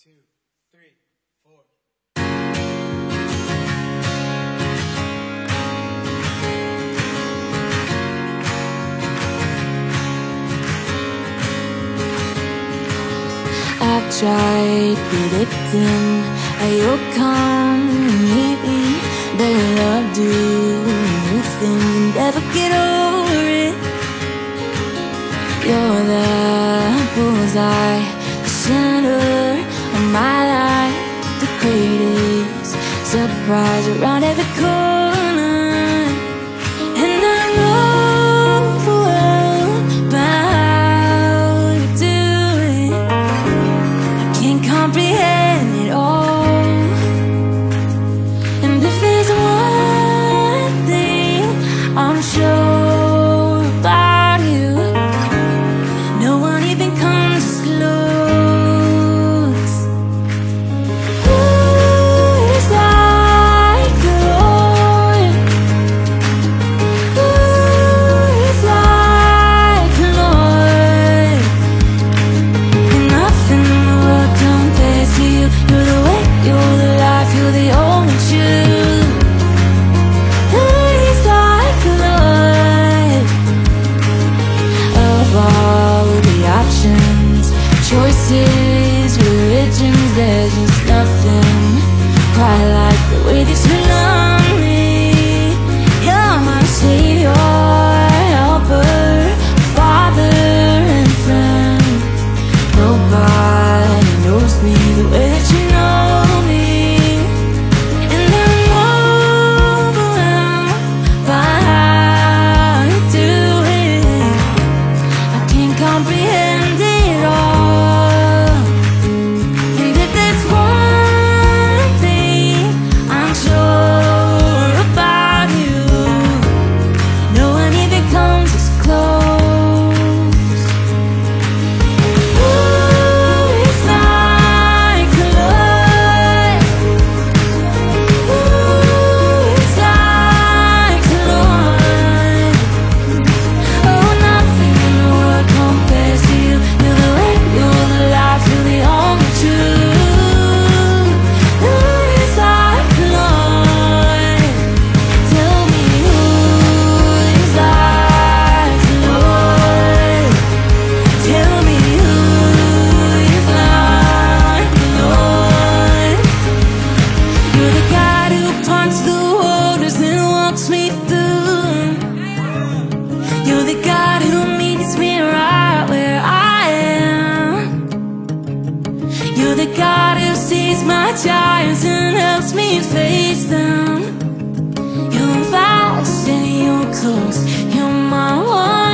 2, 3, 4. I've tried predicting how you'll come and meet me, but love do new things and never get over it. You're the bullseye, the center of my life, the greatest surprise around every corner. And I know well by how you do it, I can't comprehend it all. And if there's one thing I'm sure about you, no one even comes as close. Ooh, it's like the Lord. Ooh, it's like the Lord. And nothing in the world compares to you. You're the way, you're the life, you're the only truth. Ooh, it's like the Lord. Of all the options, choices, religions, there's just nothing quite like the way that you love me. You're my savior, helper, father, and friend. Nobody knows me the way that you know me. And I'm overwhelmed by how you do it. I can't comprehend it all. And if there's one thing I'm sure about you, no one even comes as close. Ooh, it's like the Lord. Ooh, it's like the Lord. Oh, nothing in the world compares to you. You're the way, you're the life, you're the only truth. Ooh, it's like the Lord. Tell me who is like the Lord. Tell me who is like the Lord. You're the God who parts the waters and walks me through. You're the God who meets me right where I am. You're the God who sees my giants and helps me face them. You're fast and you're close. You're my one.